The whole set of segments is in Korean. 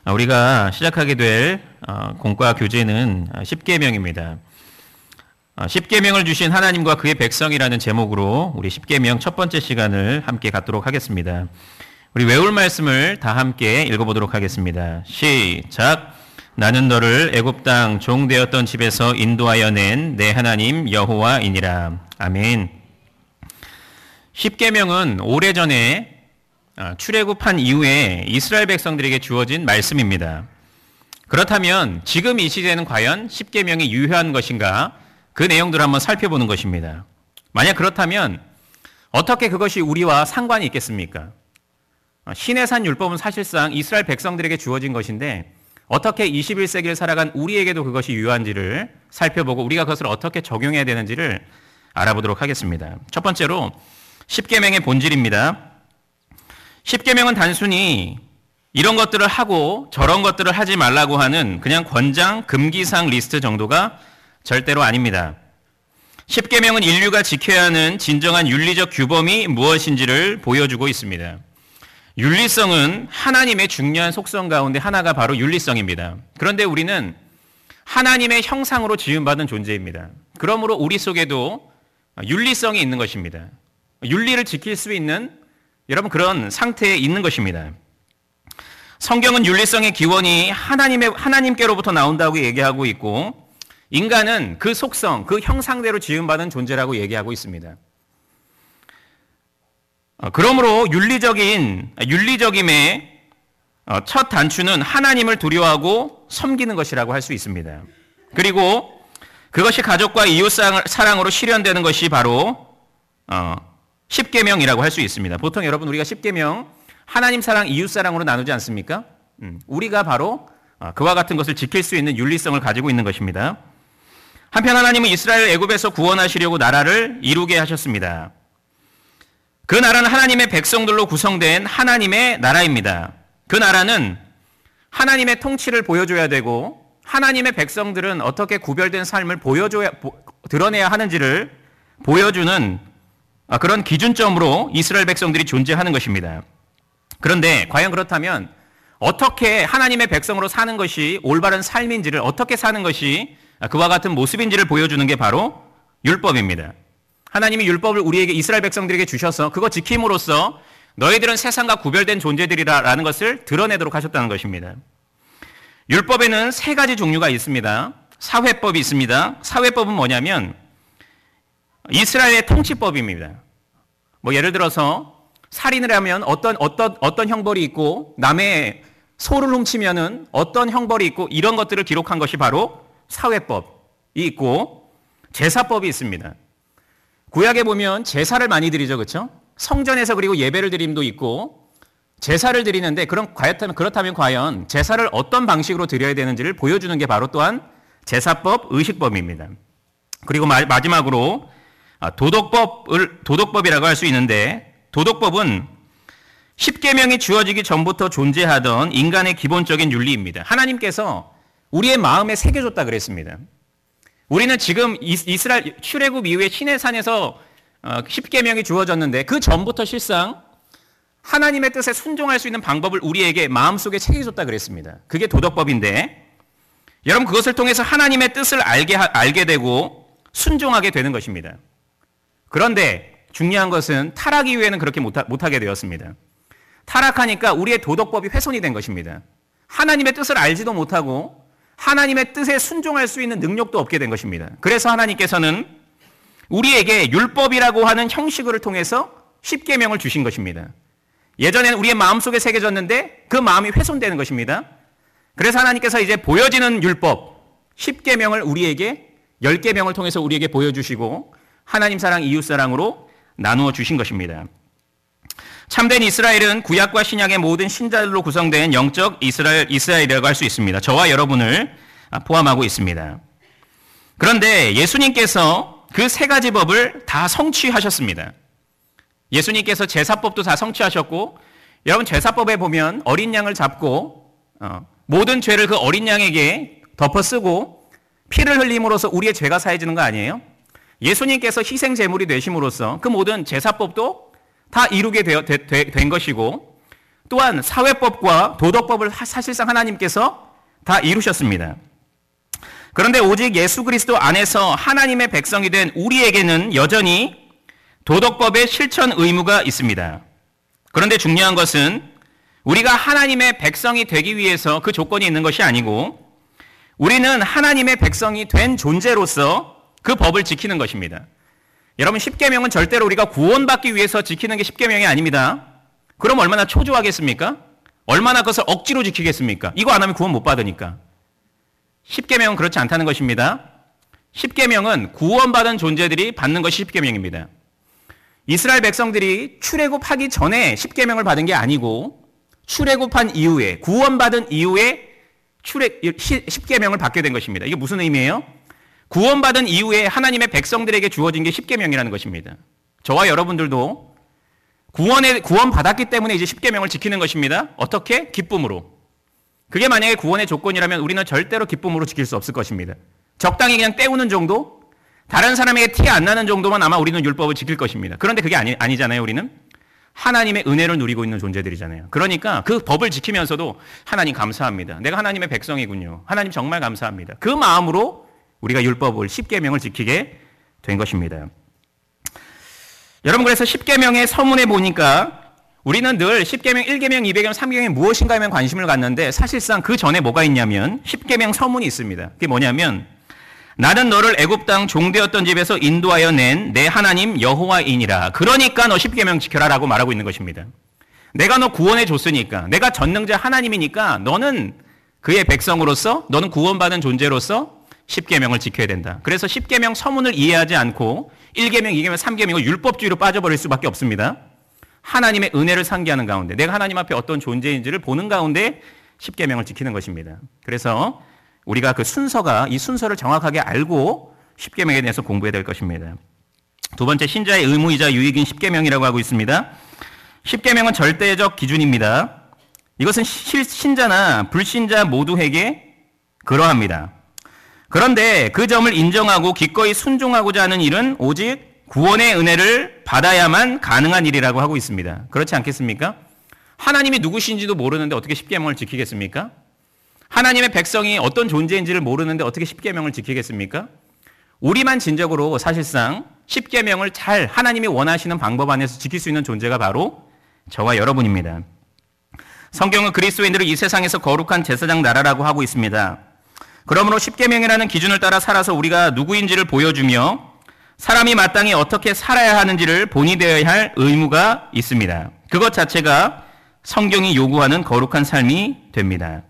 우리가 시작하게 될 공과 교재는 십계명입니다. 십계명을 주신 하나님과 그의 백성이라는 제목으로 우리 십계명 첫 번째 시간을 함께 갖도록 하겠습니다. 우리 외울 말씀을 다 함께 읽어보도록 하겠습니다. 시작. 나는 너를 애굽 땅 종되었던 집에서 인도하여 낸 내 하나님 여호와이니라. 아멘. 십계명은 오래전에 출애굽한 이후에 이스라엘 백성들에게 주어진 말씀입니다. 그렇다면 지금 이 시대는 과연 십계명이 유효한 것인가? 그 내용들을 한번 살펴보는 것입니다. 만약 그렇다면 어떻게 그것이 우리와 상관이 있겠습니까? 시내산 율법은 사실상 이스라엘 백성들에게 주어진 것인데 어떻게 21세기를 살아간 우리에게도 그것이 유효한지를 살펴보고 우리가 그것을 어떻게 적용해야 되는지를 알아보도록 하겠습니다. 첫 번째로 십계명의 본질입니다. 십계명은 단순히 이런 것들을 하고 저런 것들을 하지 말라고 하는 그냥 권장, 금기사항 리스트 정도가 절대로 아닙니다. 십계명은 인류가 지켜야 하는 진정한 윤리적 규범이 무엇인지를 보여주고 있습니다. 윤리성은 하나님의 중요한 속성 가운데 하나가 바로 윤리성입니다. 그런데 우리는 하나님의 형상으로 지음받은 존재입니다. 그러므로 우리 속에도 윤리성이 있는 것입니다. 윤리를 지킬 수 있는 여러분 그런 상태에 있는 것입니다. 성경은 윤리성의 기원이 하나님께로부터 나온다고 얘기하고 있고 인간은 그 속성, 그 형상대로 지음받은 존재라고 얘기하고 있습니다. 그러므로 윤리적임의 첫 단추는 하나님을 두려워하고 섬기는 것이라고 할 수 있습니다. 그리고 그것이 가족과 이웃 사랑으로 실현되는 것이 바로 십계명이라고 할 수 있습니다. 보통 여러분 우리가 십계명 하나님 사랑, 이웃 사랑으로 나누지 않습니까? 우리가 바로 그와 같은 것을 지킬 수 있는 윤리성을 가지고 있는 것입니다. 한편 하나님은 이스라엘 애굽에서 구원하시려고 나라를 이루게 하셨습니다. 그 나라는 하나님의 백성들로 구성된 하나님의 나라입니다. 그 나라는 하나님의 통치를 보여줘야 되고 하나님의 백성들은 어떻게 구별된 삶을 드러내야 하는지를 보여주는 그런 기준점으로 이스라엘 백성들이 존재하는 것입니다. 그런데 과연 그렇다면 어떻게 하나님의 백성으로 사는 것이 올바른 삶인지를 어떻게 사는 것이 그와 같은 모습인지를 보여주는 게 바로 율법입니다. 하나님이 율법을 우리에게 이스라엘 백성들에게 주셔서 그거 지킴으로써 너희들은 세상과 구별된 존재들이라는 것을 드러내도록 하셨다는 것입니다. 율법에는 세 가지 종류가 있습니다. 사회법이 있습니다. 사회법은 뭐냐면 이스라엘의 통치법입니다. 예를 들어서 살인을 하면 어떤 형벌이 있고 남의 소를 훔치면은 어떤 형벌이 있고 이런 것들을 기록한 것이 바로 사회법이 있고 제사법이 있습니다. 구약에 보면 제사를 많이 드리죠, 그렇죠? 성전에서 그리고 예배를 드림도 있고 제사를 드리는데 그렇다면 과연 제사를 어떤 방식으로 드려야 되는지를 보여주는 게 바로 또한 제사법, 의식법입니다. 그리고 마지막으로 도덕법이라고 할 수 있는데 도덕법은 십계명이 주어지기 전부터 존재하던 인간의 기본적인 윤리입니다. 하나님께서 우리의 마음에 새겨줬다 그랬습니다. 우리는 지금 이스라엘 출애굽 이후에 시내산에서 십계명이 주어졌는데 그 전부터 실상 하나님의 뜻에 순종할 수 있는 방법을 우리에게 마음속에 새겨줬다 그랬습니다. 그게 도덕법인데 여러분 그것을 통해서 하나님의 뜻을 알게 되고 순종하게 되는 것입니다. 그런데 중요한 것은 타락 이후에는 그렇게 못하게 되었습니다. 타락하니까 우리의 도덕법이 훼손이 된 것입니다. 하나님의 뜻을 알지도 못하고 하나님의 뜻에 순종할 수 있는 능력도 없게 된 것입니다. 그래서 하나님께서는 우리에게 율법이라고 하는 형식을 통해서 십계명을 주신 것입니다. 예전에는 우리의 마음속에 새겨졌는데 그 마음이 훼손되는 것입니다. 그래서 하나님께서 이제 보여지는 율법, 십계명을 우리에게 10계명을 통해서 우리에게 보여주시고 하나님 사랑, 이웃 사랑으로 나누어 주신 것입니다. 참된 이스라엘은 구약과 신약의 모든 신자들로 구성된 영적 이스라엘이라고 할 수 있습니다. 저와 여러분을 포함하고 있습니다. 그런데 예수님께서 그 세 가지 법을 다 성취하셨습니다. 예수님께서 제사법도 다 성취하셨고 여러분 제사법에 보면 어린 양을 잡고 모든 죄를 그 어린 양에게 덮어쓰고 피를 흘림으로써 우리의 죄가 사해지는 거 아니에요? 예수님께서 희생 제물이 되심으로써 그 모든 제사법도 다 이루게 된 것이고 또한 사회법과 도덕법을 사실상 하나님께서 다 이루셨습니다. 그런데 오직 예수 그리스도 안에서 하나님의 백성이 된 우리에게는 여전히 도덕법의 실천 의무가 있습니다. 그런데 중요한 것은 우리가 하나님의 백성이 되기 위해서 그 조건이 있는 것이 아니고 우리는 하나님의 백성이 된 존재로서 그 법을 지키는 것입니다. 여러분, 십계명은 절대로 우리가 구원받기 위해서 지키는 게 십계명이 아닙니다. 그럼 얼마나 초조하겠습니까? 얼마나 그것을 억지로 지키겠습니까? 이거 안 하면 구원 못 받으니까. 십계명은 그렇지 않다는 것입니다. 십계명은 구원받은 존재들이 받는 것이 십계명입니다. 이스라엘 백성들이 출애굽하기 전에 십계명을 받은 게 아니고 출애굽한 이후에, 구원받은 이후에 십계명을 받게 된 것입니다. 이게 무슨 의미예요? 구원받은 이후에 하나님의 백성들에게 주어진 게 십계명이라는 것입니다. 저와 여러분들도 구원받았기 때문에 이제 십계명을 지키는 것입니다. 어떻게? 기쁨으로. 그게 만약에 구원의 조건이라면 우리는 절대로 기쁨으로 지킬 수 없을 것입니다. 적당히 그냥 때우는 정도? 다른 사람에게 티 안 나는 정도만 아마 우리는 율법을 지킬 것입니다. 그런데 그게 아니잖아요, 우리는. 하나님의 은혜를 누리고 있는 존재들이잖아요. 그러니까 그 법을 지키면서도 하나님 감사합니다. 내가 하나님의 백성이군요. 하나님 정말 감사합니다. 그 마음으로 우리가 율법을, 십계명을 지키게 된 것입니다. 여러분, 그래서 십계명의 서문에 보니까 우리는 늘 십계명, 1계명, 2계명, 3계명이 무엇인가 하면 관심을 갖는데 사실상 그 전에 뭐가 있냐면 십계명 서문이 있습니다. 그게 뭐냐면 나는 너를 애굽 땅 종되었던 집에서 인도하여 낸 내 하나님 여호와이니라. 그러니까 너 십계명 지켜라라고 말하고 있는 것입니다. 내가 너 구원해 줬으니까, 내가 전능자 하나님이니까 너는 그의 백성으로서, 너는 구원받은 존재로서 십계명을 지켜야 된다. 그래서 십계명 서문을 이해하지 않고 1계명, 2계명, 3계명 율법주의로 빠져버릴 수밖에 없습니다. 하나님의 은혜를 상기하는 가운데, 내가 하나님 앞에 어떤 존재인지를 보는 가운데 십계명을 지키는 것입니다. 그래서 우리가 이 순서를 정확하게 알고 십계명에 대해서 공부해야 될 것입니다. 두 번째, 신자의 의무이자 유익인 십계명이라고 하고 있습니다. 십계명은 절대적 기준입니다. 이것은 신자나 불신자 모두에게 그러합니다. 그런데 그 점을 인정하고 기꺼이 순종하고자 하는 일은 오직 구원의 은혜를 받아야만 가능한 일이라고 하고 있습니다. 그렇지 않겠습니까? 하나님이 누구신지도 모르는데 어떻게 십계명을 지키겠습니까? 하나님의 백성이 어떤 존재인지를 모르는데 어떻게 십계명을 지키겠습니까? 우리만 진정으로 사실상 십계명을 잘 하나님이 원하시는 방법 안에서 지킬 수 있는 존재가 바로 저와 여러분입니다. 성경은 그리스도인들을 이 세상에서 거룩한 제사장 나라라고 하고 있습니다. 그러므로 십계명이라는 기준을 따라 살아서 우리가 누구인지를 보여주며 사람이 마땅히 어떻게 살아야 하는지를 본이 되어야 할 의무가 있습니다. 그것 자체가 성경이 요구하는 거룩한 삶이 됩니다.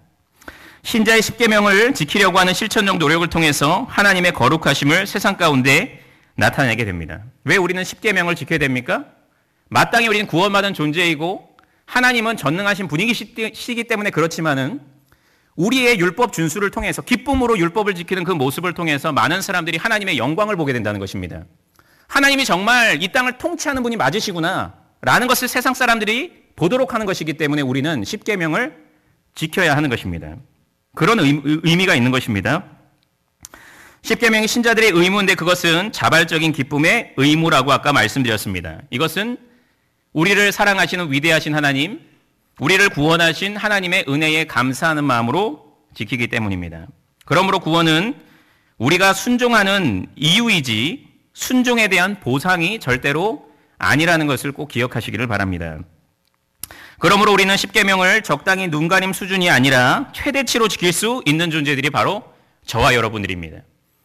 신자의 십계명을 지키려고 하는 실천적 노력을 통해서 하나님의 거룩하심을 세상 가운데 나타내게 됩니다. 왜 우리는 십계명을 지켜야 됩니까? 마땅히 우리는 구원받은 존재이고 하나님은 전능하신 분이시기 때문에 그렇지만은 우리의 율법 준수를 통해서 기쁨으로 율법을 지키는 그 모습을 통해서 많은 사람들이 하나님의 영광을 보게 된다는 것입니다. 하나님이 정말 이 땅을 통치하는 분이 맞으시구나 라는 것을 세상 사람들이 보도록 하는 것이기 때문에 우리는 십계명을 지켜야 하는 것입니다. 그런 의미가 있는 것입니다. 십계명이 신자들의 의무인데 그것은 자발적인 기쁨의 의무라고 아까 말씀드렸습니다. 이것은 우리를 사랑하시는 위대하신 하나님, 우리를 구원하신 하나님의 은혜에 감사하는 마음으로 지키기 때문입니다. 그러므로 구원은 우리가 순종하는 이유이지 순종에 대한 보상이 절대로 아니라는 것을 꼭 기억하시기를 바랍니다. 그러므로 우리는 십계명을 적당히 눈가림 수준이 아니라 최대치로 지킬 수 있는 존재들이 바로 저와 여러분들입니다.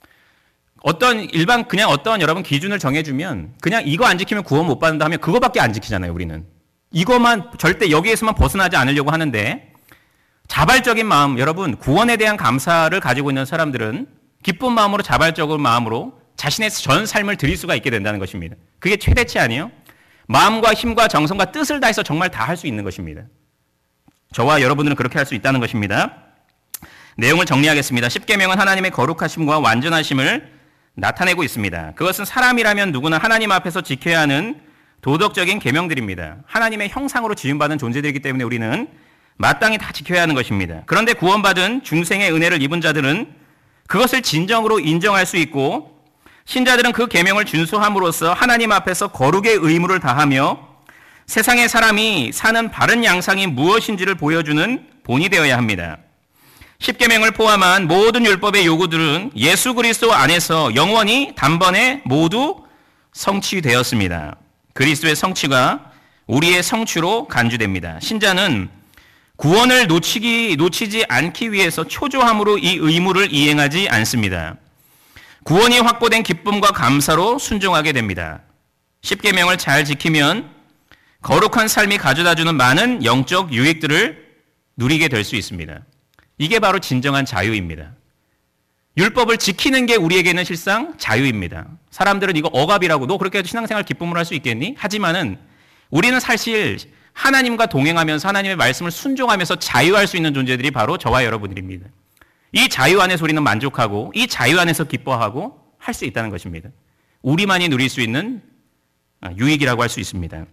그냥 어떤 여러분 기준을 정해주면 그냥 이거 안 지키면 구원 못 받는다 하면 그거밖에 안 지키잖아요, 우리는. 이것만 절대 여기에서만 벗어나지 않으려고 하는데 자발적인 마음, 여러분 구원에 대한 감사를 가지고 있는 사람들은 기쁜 마음으로 자발적인 마음으로 자신의 전 삶을 드릴 수가 있게 된다는 것입니다. 그게 최대치 아니에요? 마음과 힘과 정성과 뜻을 다해서 정말 다 할 수 있는 것입니다. 저와 여러분들은 그렇게 할 수 있다는 것입니다. 내용을 정리하겠습니다. 십계명은 하나님의 거룩하심과 완전하심을 나타내고 있습니다. 그것은 사람이라면 누구나 하나님 앞에서 지켜야 하는 도덕적인 계명들입니다. 하나님의 형상으로 지음받은 존재들이기 때문에 우리는 마땅히 다 지켜야 하는 것입니다. 그런데 구원받은 중생의 은혜를 입은 자들은 그것을 진정으로 인정할 수 있고 신자들은 그 계명을 준수함으로써 하나님 앞에서 거룩의 의무를 다하며 세상의 사람이 사는 바른 양상이 무엇인지를 보여주는 본이 되어야 합니다. 십계명을 포함한 모든 율법의 요구들은 예수 그리스도 안에서 영원히 단번에 모두 성취되었습니다. 그리스도의 성취가 우리의 성취로 간주됩니다. 신자는 구원을 놓치지 않기 위해서 초조함으로 이 의무를 이행하지 않습니다. 구원이 확보된 기쁨과 감사로 순종하게 됩니다. 십계명을 잘 지키면 거룩한 삶이 가져다주는 많은 영적 유익들을 누리게 될 수 있습니다. 이게 바로 진정한 자유입니다. 율법을 지키는 게 우리에게는 실상 자유입니다. 사람들은 이거 억압이라고, 너 그렇게 해도 신앙생활 기쁨을 할 수 있겠니? 하지만은 우리는 사실 하나님과 동행하면서 하나님의 말씀을 순종하면서 자유할 수 있는 존재들이 바로 저와 여러분들입니다. 이 자유 안에서 우리는 만족하고 이 자유 안에서 기뻐하고 할 수 있다는 것입니다. 우리만이 누릴 수 있는 유익이라고 할 수 있습니다.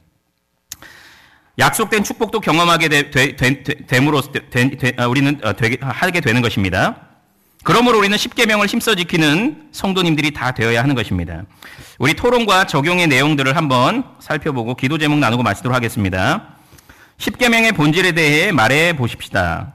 약속된 축복도 경험하게 됨으로써 우리는 하게 되는 것입니다. 그러므로 우리는 십계명을 힘써 지키는 성도님들이 다 되어야 하는 것입니다. 우리 토론과 적용의 내용들을 한번 살펴보고 기도 제목 나누고 마치도록 하겠습니다. 십계명의 본질에 대해 말해 보십시다.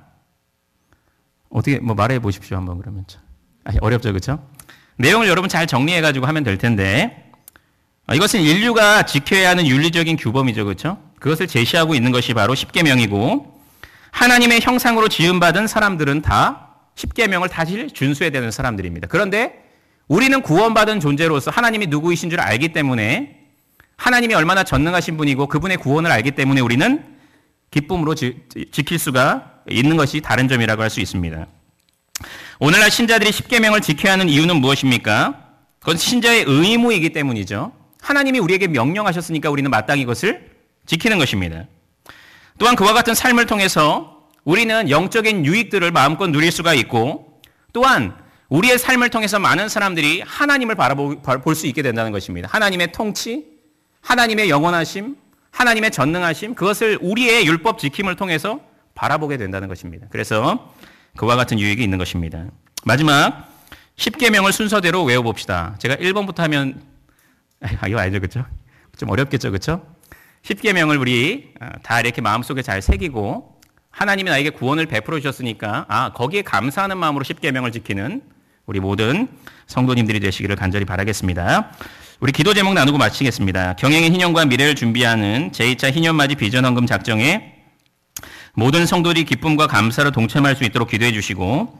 어떻게 말해 보십시오 한번 그러면. 어렵죠, 그렇죠? 내용을 여러분 잘 정리해 가지고 하면 될 텐데 이것은 인류가 지켜야 하는 윤리적인 규범이죠, 그렇죠? 그것을 제시하고 있는 것이 바로 십계명이고 하나님의 형상으로 지음받은 사람들은 다 십계명을 다시 준수해야 되는 사람들입니다. 그런데 우리는 구원받은 존재로서 하나님이 누구이신 줄 알기 때문에 하나님이 얼마나 전능하신 분이고 그분의 구원을 알기 때문에 우리는 기쁨으로 지킬 수가 있는 것이 다른 점이라고 할 수 있습니다. 오늘날 신자들이 십계명을 지켜야 하는 이유는 무엇입니까? 그건 신자의 의무이기 때문이죠. 하나님이 우리에게 명령하셨으니까 우리는 마땅히 이것을 지키는 것입니다. 또한 그와 같은 삶을 통해서 우리는 영적인 유익들을 마음껏 누릴 수가 있고 또한 우리의 삶을 통해서 많은 사람들이 하나님을 바라볼 수 있게 된다는 것입니다. 하나님의 통치, 하나님의 영원하심, 하나님의 전능하심, 그것을 우리의 율법 지킴을 통해서 바라보게 된다는 것입니다. 그래서 그와 같은 유익이 있는 것입니다. 마지막 십계명을 순서대로 외워봅시다. 제가 1번부터 하면 이거 알죠, 그렇죠? 좀 어렵겠죠, 그렇죠? 십계명을 우리 다 이렇게 마음속에 잘 새기고 하나님이 나에게 구원을 베풀어 주셨으니까 거기에 감사하는 마음으로 십계명을 지키는 우리 모든 성도님들이 되시기를 간절히 바라겠습니다. 우리 기도 제목 나누고 마치겠습니다. 경영의 희년과 미래를 준비하는 제2차 희년맞이 비전헌금 작정에 모든 성도들이 기쁨과 감사로 동참할 수 있도록 기도해 주시고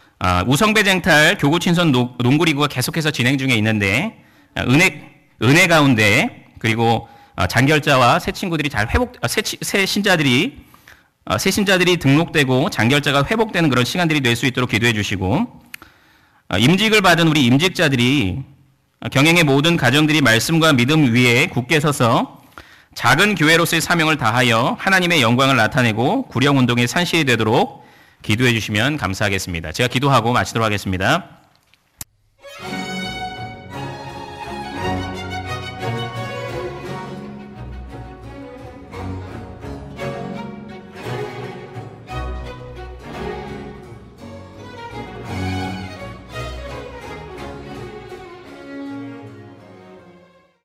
우성배쟁탈 교구친선 농구리그가 계속해서 진행 중에 있는데 은혜 가운데 그리고 장결자와 새 친구들이 잘 새 신자들이 등록되고 장결자가 회복되는 그런 시간들이 될 수 있도록 기도해 주시고 임직을 받은 우리 임직자들이 경영의 모든 가정들이 말씀과 믿음 위에 굳게 서서 작은 교회로서의 사명을 다하여 하나님의 영광을 나타내고 구령운동의 산실이 되도록 기도해 주시면 감사하겠습니다. 제가 기도하고 마치도록 하겠습니다.